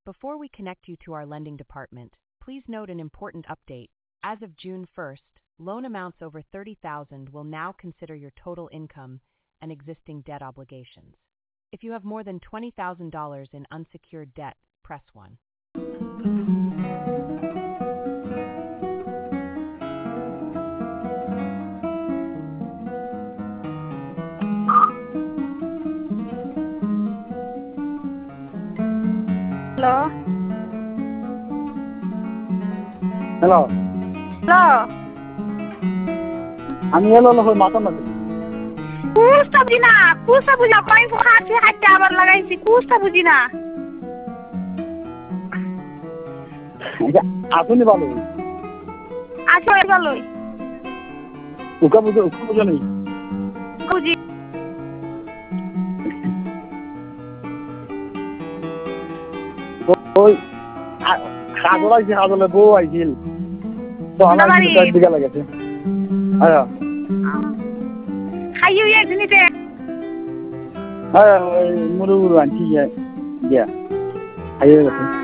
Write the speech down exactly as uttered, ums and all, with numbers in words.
Before we connect you to our lending department, please note an important update. As of June first, loan amounts over thirty thousand dollars will now consider your total income and existing debt obligations. If you have more than twenty thousand dollars in unsecured debt, press one. Hello? Hello. Hello? I'm yellow for Matamat. Kusta bujina, kusta bujina, koi ko khati hatta abar lagaisi, kusta bujina. Asuni balo. Aso baloi. Uka bujo, uka bujo nahi. Buji. Oi, খাজলা আছে খাজলা বউ আইছিল তো আমার কিছু time দিকে লাগেছে আয়া খাইও একদিনতে আয়া মুরু মুরু আনছি গিয়া খাইয়ে গেছে